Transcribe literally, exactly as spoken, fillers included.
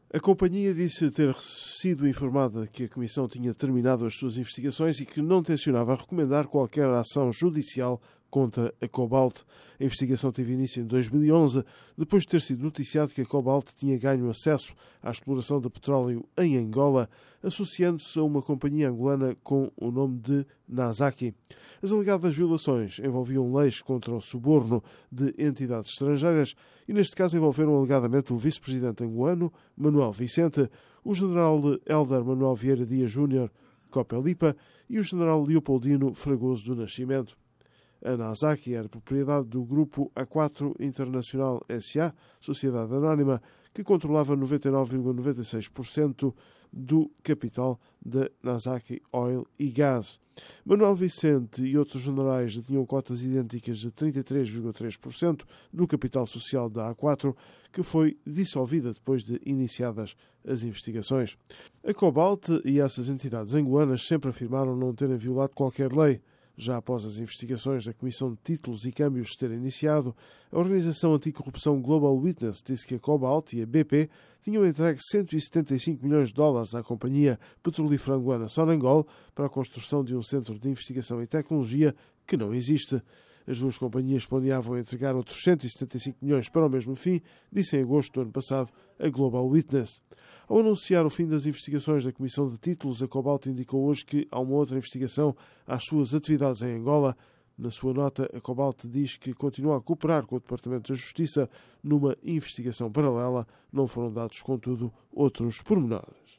A companhia disse ter sido informada que a Comissão tinha terminado as suas investigações e que não tencionava recomendar qualquer ação judicial contra a Cobalt. A investigação teve início em dois mil e onze, depois de ter sido noticiado que a Cobalt tinha ganho acesso à exploração de petróleo em Angola, associando-se a uma companhia angolana com o nome de Nasaki. As alegadas violações envolviam leis contra o suborno de entidades estrangeiras e, neste caso, envolveram alegadamente o vice-presidente angolano, Manuel Vicente, o general Hélder Manuel Vieira Dias Júnior, Copelipa, e o general Leopoldino Fragoso do Nascimento. A Nasaki era propriedade do Grupo A quatro Internacional S A, Sociedade Anónima, que controlava noventa e nove vírgula noventa e seis por cento do capital da Nasaki Oil e Gás. Manuel Vicente e outros generais detinham cotas idênticas de trinta e três vírgula três por cento do capital social da A quatro, que foi dissolvida depois de iniciadas as investigações. A Cobalt e essas entidades angolanas sempre afirmaram não terem violado qualquer lei. Já após as investigações da Comissão de Títulos e Câmbios terem iniciado, a organização anticorrupção Global Witness disse que a Cobalt e a B P tinham entregue cento e setenta e cinco milhões de dólares à companhia petrolífera angolana Sonangol para a construção de um centro de investigação e tecnologia que não existe. As duas companhias planeavam entregar outros cento e setenta e cinco milhões para o mesmo fim, disse em agosto do ano passado a Global Witness. Ao anunciar o fim das investigações da Comissão de Títulos, a Cobalt indicou hoje que há uma outra investigação às suas atividades em Angola. Na sua nota, a Cobalt diz que continua a cooperar com o Departamento da Justiça numa investigação paralela. Não foram dados, contudo, outros pormenores.